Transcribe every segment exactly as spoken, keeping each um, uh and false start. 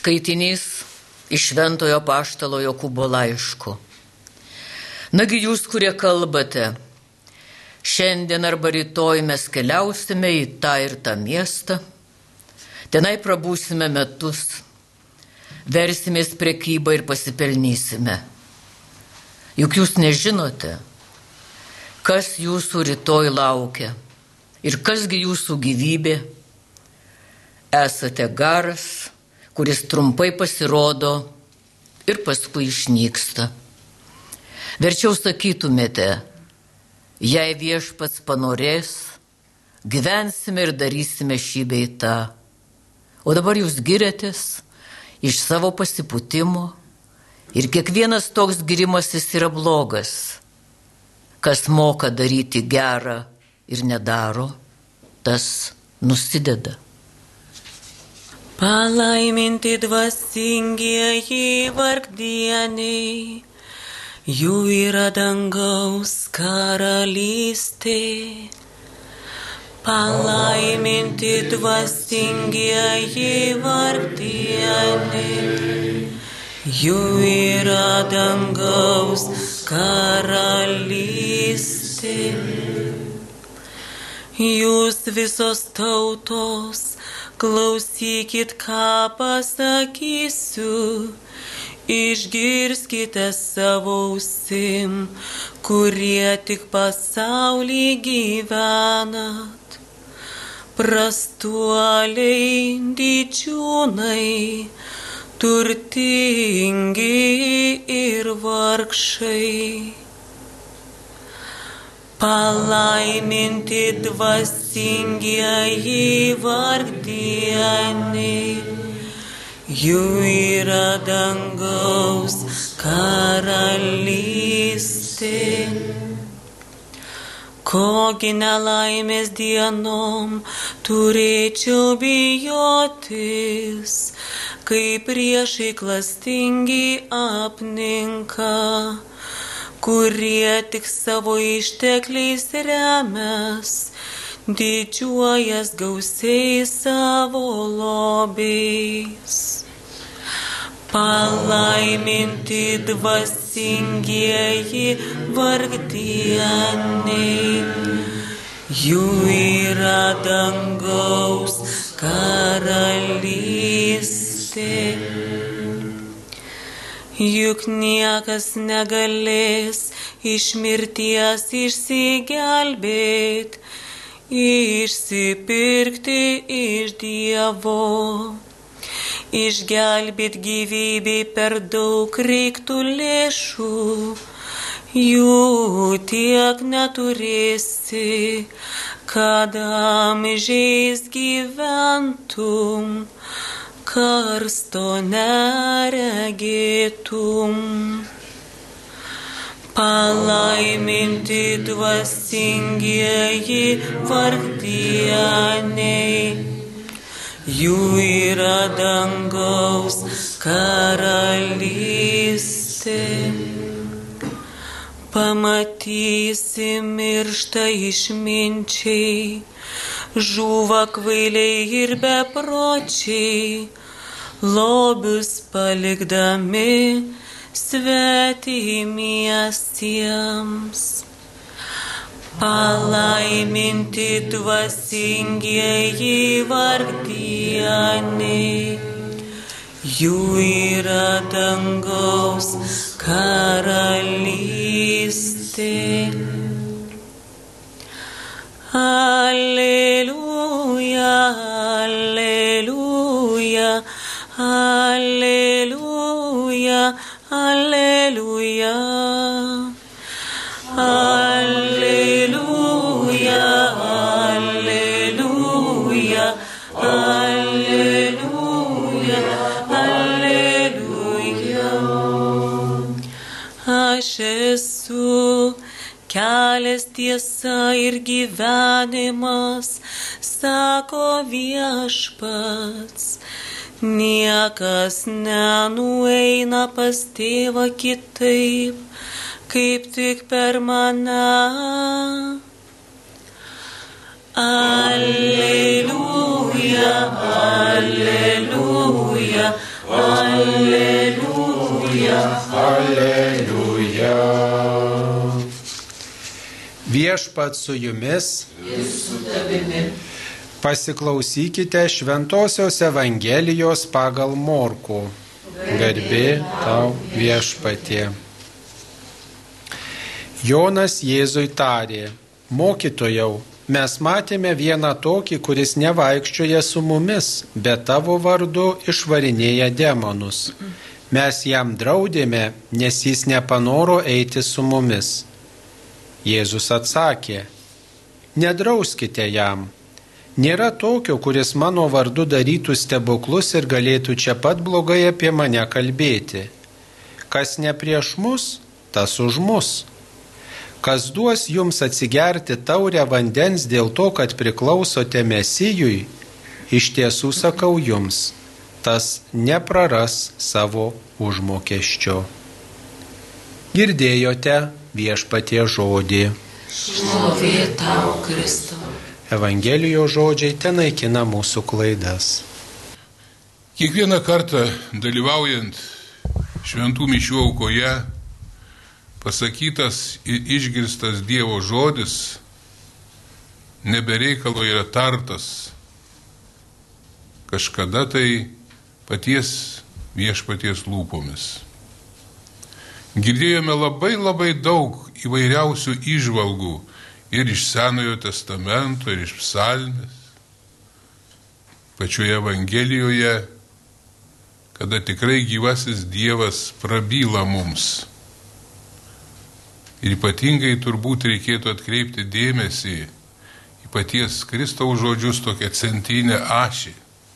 Skaitinys iš Šventojo Apaštalo Jokūbo laiško. Nagi jūs, kurie kalbate, šiandien arba rytoj mes keliausime į tą ir tą miestą, tenai prabūsime metus, versimės prekybą ir pasipelnysime. Juk jūs nežinote, kas jūsų rytoj laukia ir kasgi jūsų gyvybė. Esate garas, kuris trumpai pasirodo ir paskui išnyksta. Verčiau sakytumėte, jei viešpats panorės, gyvensime ir darysime šį bei tą. O dabar jūs giriatės iš savo pasipūtimo ir kiekvienas toks girimasis yra blogas. Kas moka daryti gerą ir nedaro, tas nusideda. Palaiminti dvasingieji vargdieniai, jų yra dangaus karalystė. Palaiminti dvasingieji vargdieniai, jų yra dangaus karalystė. Jūs visos tautos, klausykit, ką pasakysiu, išgirskite savo ausim, kurie tik pasaulį gyvenat. Prastuoliai, didžiūnai, turtingi ir vargšai. Palaiminti dvasingieji vargdieniai, jų yra dangaus karalystė. Kogi nelaimės dienom turėčiau bijotis, kai priešai klastingi apninka, kurie tik savo ištekliais remias, didžiuojas gausiais savo lobiais. Palaiminti dvasingieji vargdieniai, jų yra dangaus karalystė. Juk niekas negalės iš mirties išsigelbėt, išsipirkti iš Dievo. Išgelbėt gyvybei per daug reiktų lėšų, jų tiek neturėsi, kad amžiais gyventum, karsto neregėtum. Palaiminti dvasingieji vargdieniai, jų yra dangaus karalystė. Pamatysi miršta išminčiai, žūva kvailiai ir bepročiai, lobius palikdami svetimiesiems. Palaiminti dvasingieji vargdieniai, jų yra dangaus karalystė. Alleluja, alleluja, alleluja, alleluja. Alleluja, alleluja, alleluja, alleluja. Aš esu kelias, tiesa ir gyvenimas, sako viešpats. Niekas nenueina pas tėvą kitaip, kaip tik per mane. Alleluja, alleluja, alleluja, Alleluja. Viešpats su jumis. Ir su tavimi. Pasiklausykite Šventosios Evangelijos pagal Morkų. Garbė tau, Viešpatie. Jonas Jėzui tarė: Mokytojau, mes matėme vieną tokį, kuris nevaikščioja su mumis, bet tavo vardu išvarinėja demonus. Mes jam draudėme, nes jis nepanoro eiti su mumis. Jėzus atsakė: Nedrauskite jam. Nėra tokio, kuris mano vardu darytų stebuklus ir galėtų čia pat blogai apie mane kalbėti. Kas ne prieš mus, tas už mus. Kas duos jums atsigerti taurę vandens dėl to, kad priklausote Mesijui, iš tiesų sakau jums, tas nepraras savo užmokesčio. Girdėjote Viešpatie žodį. Šlovė tau, Kristau. Evangelijos žodžiai tenaikina mūsų klaidas. Kiekvieną kartą dalyvaujant šventų mišių aukoje, pasakytas ir išgirstas Dievo žodis nebereikalo yra tartas kažkada tai paties Viešpaties lūpomis. Girdėjome labai labai daug įvairiausių įžvalgų ir iš Senojo testamento, ir iš psalmės, pačioje Evangelijoje, kada tikrai gyvasis Dievas prabyla mums. Ir ypatingai turbūt reikėtų atkreipti dėmesį į paties Kristaus žodžius, tokią centrinę ašį.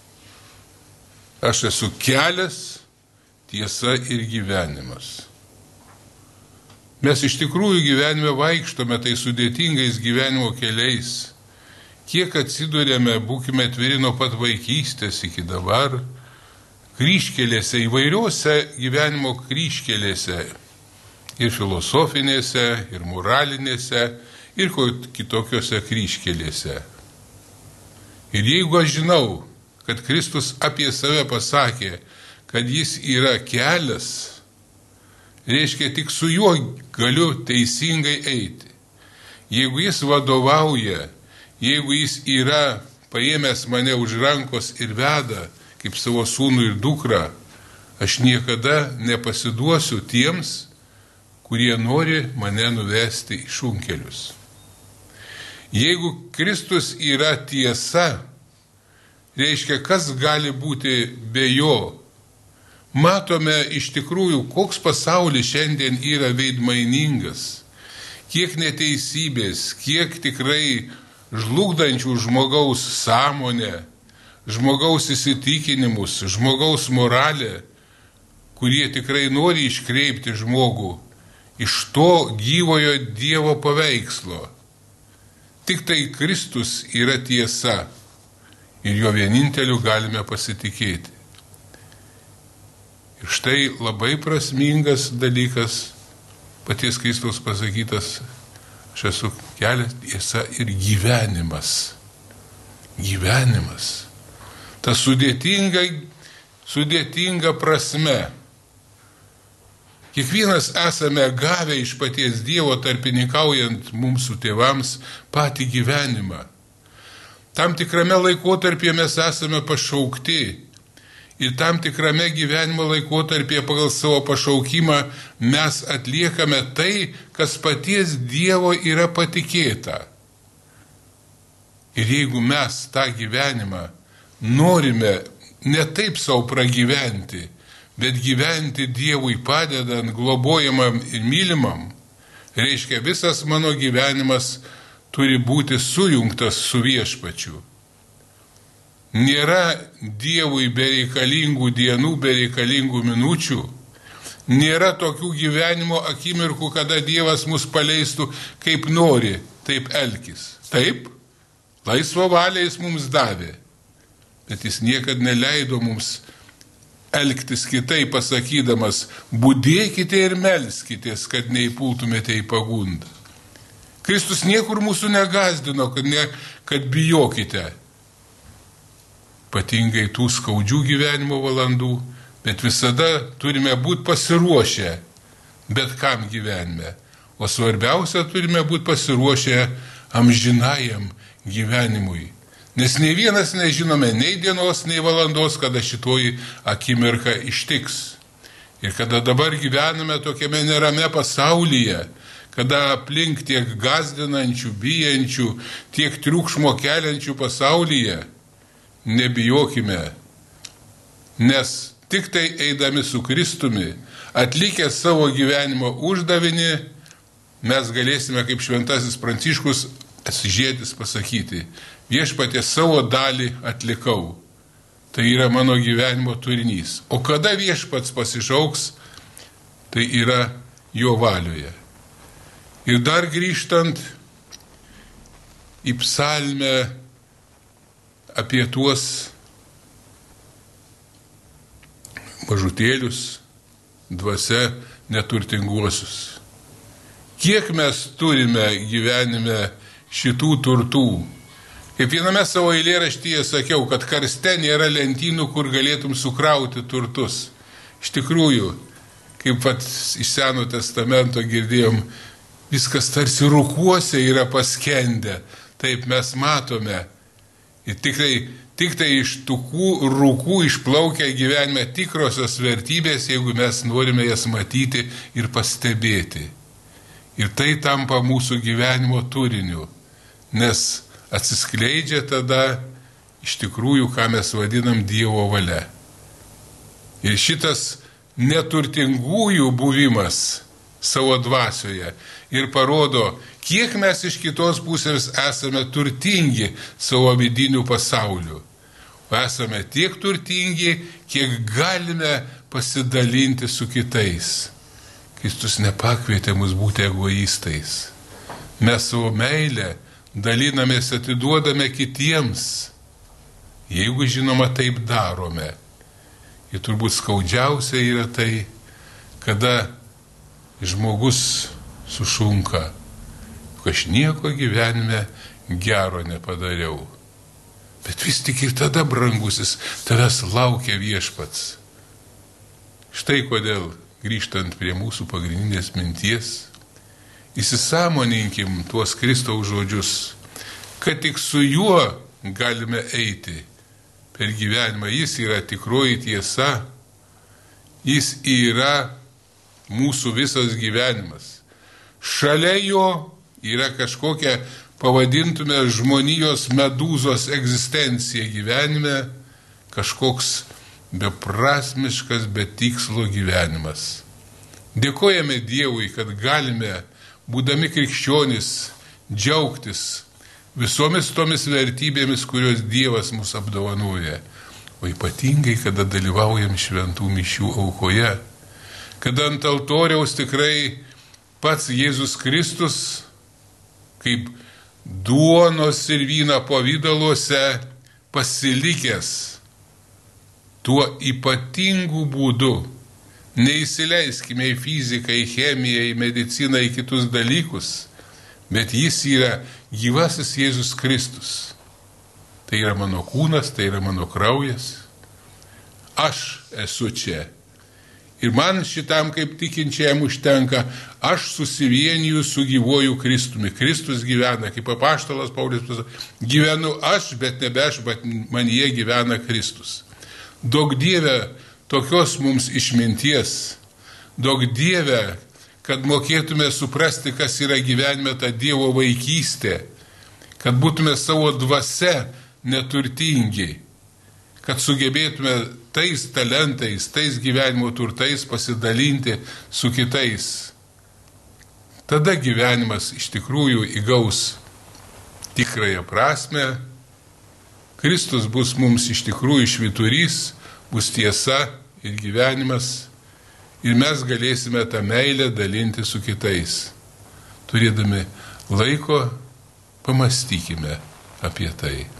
Aš esu kelias, tiesa ir gyvenimas. Mes iš tikrųjų gyvenime vaikštome tai sudėtingais gyvenimo keliais. Kiek atsidurėme, būkime atviri nuo pat vaikystės iki dabar, kryžkelėse, įvairiuose gyvenimo kryžkelėse, ir filosofinėse, ir moralinėse, ir kitokiose kryžkelėse. Ir jeigu aš žinau, kad Kristus apie save pasakė, kad jis yra kelias, reiškia, tik su juo galiu teisingai eiti. Jeigu jis vadovauja, jeigu jis yra paėmęs mane už rankos ir veda, kaip savo sūnų ir dukrą, aš niekada nepasiduosiu tiems, kurie nori mane nuvesti į šunkelius. Jeigu Kristus yra tiesa, reiškia, kas gali būti be jo? Matome iš tikrųjų, koks pasaulis šiandien yra veidmainingas, kiek neteisybės, kiek tikrai žlugdančių žmogaus sąmonę, žmogaus įsitikinimus, žmogaus moralę, kurie tikrai nori iškreipti žmogų iš to gyvojo Dievo paveikslo. Tik tai Kristus yra tiesa ir jo vieninteliu galime pasitikėti. Ir štai labai prasmingas dalykas, paties Kristaus pasakytas, aš esu kelias, tiesa ir gyvenimas. Gyvenimas. Ta sudėtinga, sudėtinga prasme. Kiekvienas esame gavę iš paties Dievo tarpininkaujant mums su tėvams patį gyvenimą. Tam tikrame laikotarpyje mes esame pašaukti. Ir tam tikrame gyvenimo laikotarpyje pagal savo pašaukimą mes atliekame tai, kas paties Dievo yra patikėta. Ir jeigu mes tą gyvenimą norime ne taip savo pragyventi, bet gyventi Dievui padedant, globojamam ir mylimam, reiškia, visas mano gyvenimas turi būti sujungtas su Viešpačiu. Nėra Dievui bereikalingų dienų, bereikalingų minučių. Nėra tokių gyvenimo akimirkų, kada Dievas mus paleistų kaip nori, taip elkis. Taip, laisvą valią jis mums davė, bet jis niekad neleido mums elgtis kitaip, pasakydamas, budėkite ir melskitės, kad neįpultumėte į pagundą. Kristus niekur mūsų negazdino, kad, ne, kad bijokite. Ypatingai tų skaudžių gyvenimo valandų, bet visada turime būti pasiruošę bet kam gyvenime. O svarbiausia, turime būti pasiruošę amžinajam gyvenimui. Nes nei vienas nežinome nei dienos, nei valandos, kada šitoji akimirka ištiks. Ir kada dabar gyvename tokiame nerame pasaulyje, kada aplink tiek gazdinančių, bijančių, tiek triukšmo keliančių pasaulyje, nebijokime, nes tik tai eidami su Kristumi, atlikę savo gyvenimo uždavinį, mes galėsime, kaip šventasis Pranciškus Asyžietis pasakyti, viešpatie savo dalį atlikau. Tai yra mano gyvenimo turinys. O kada viešpats pasišauks, tai yra jo valioje. Ir dar grįžtant į psalmę apie tuos mažutėlius, dvasia neturtinguosius. Kiek mes turime gyvenime šitų turtų? Kaip viename savo eilėraštyje sakiau, kad karste nėra lentynų, kur galėtum sukrauti turtus. Iš tikrųjų, kaip pat iš Seno testamento girdėjom, viskas tarsi rūkuose yra paskendę. Taip mes matome. Ir tikrai, tik tai iš tų rūkų išplaukia gyvenime tikrosios vertybės, jeigu mes norime jas matyti ir pastebėti. Ir tai tampa mūsų gyvenimo turiniu, nes atsiskleidžia tada iš tikrųjų, ką mes vadinam Dievo valia. Ir šitas neturtingųjų buvimas savo dvasioje ir parodo, kiek mes iš kitos pusės esame turtingi savo vidinių pasaulių. O esame tiek turtingi, kiek galime pasidalinti su kitais. Kristus nepakvietė mus būti egoistais. Mes savo meilę dalinamės, atiduodame kitiems, jeigu žinoma taip darome. Ir turbūt skaudžiausia yra tai, kada žmogus sušunka, kad aš nieko gyvenime gero nepadariau. Bet vis tik ir tada, brangusis, tavęs laukia viešpats. Štai kodėl, grįžtant prie mūsų pagrindinės minties, įsisąmoninkim tuos Kristaus žodžius, kad tik su juo galime eiti per gyvenimą. Jis yra tikroji tiesa, jis yra mūsų visas gyvenimas. Šalia jo yra kažkokia, pavadintume, žmonijos medūzos egzistencija gyvenime, kažkoks beprasmiškas, be tikslo gyvenimas. Dėkojame Dievui, kad galime, būdami krikščionys, džiaugtis visomis tomis vertybėmis, kurios Dievas mus apdovanoja. O ypatingai, kada dalyvaujam šventų mišių aukoje, kada ant altoriaus tikrai pats Jėzus Kristus, kaip duonos ir vyno pavidaluose pasilikęs tuo ypatingu būdu. Neįsileiskime į fiziką, į chemiją, į mediciną, į kitus dalykus, bet jis yra gyvasis Jėzus Kristus. Tai yra mano kūnas, tai yra mano kraujas. Aš esu čia. Ir man šitam kaip tikinčiajam užtenka, aš susivieniju su gyvuoju Kristumi. Kristus gyvena, kaip apaštalas Paulius pasakė, gyvenu aš, bet nebe aš, bet manyje gyvena Kristus. Daug Dieve tokios mums išminties, daug Dieve, kad mokėtume suprasti, kas yra gyvenime ta Dievo vaikystė, kad būtume savo dvasia neturtingi, kad sugebėtume tais talentais, tais gyvenimo turtais pasidalinti su kitais. Tada gyvenimas iš tikrųjų įgaus tikrąją prasme, Kristus bus mums iš tikrųjų švyturys, bus tiesa ir gyvenimas, ir mes galėsime tą meilę dalinti su kitais. Turėdami laiko, pamastykime apie tai.